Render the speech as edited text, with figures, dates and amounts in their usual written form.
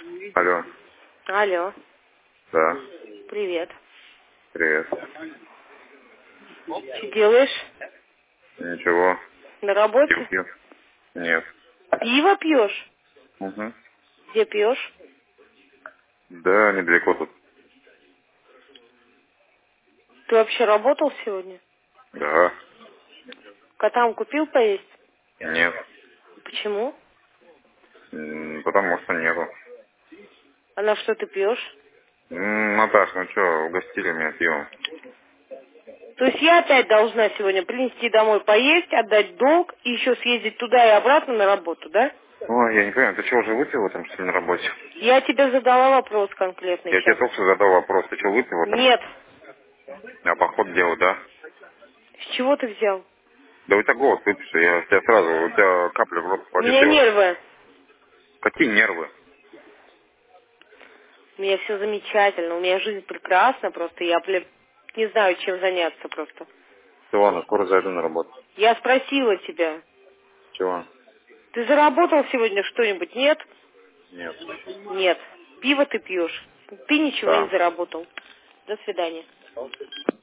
Алло. Алло, Да. привет. Привет. Что делаешь? Ничего. На Пил, работе? пил. Нет. Пиво пьешь? Угу. Где пьешь? Да, недалеко тут. Ты вообще работал сегодня? Да. Котам купил поесть? Нет. Почему? Потому что нету. А на что ты пьешь? Наташ, ну что, угостили меня пивом. То есть я опять должна сегодня принести домой поесть, отдать долг и еще съездить туда и обратно на работу, да? Ой, я не понимаю, ты что, уже выпил там, что ли, на работе? Я тебе задала вопрос конкретный Я тебе сейчас. только что задал вопрос, ты что, выпил там? Нет. А поход делал, да? С чего ты взял? Да у тебя голос выпиши, я тебя сразу, у тебя капля в рот У попадет, меня я вот... нервы. Какие нервы? У меня все замечательно, у меня жизнь прекрасна, просто я, не знаю, чем заняться просто. Все, ладно, скоро зайду на работу. Я спросила тебя, Чего? ты заработал сегодня что-нибудь? Нет? Нет. Нет. Пиво ты пьешь. Ты ничего не Да. заработал. До свидания.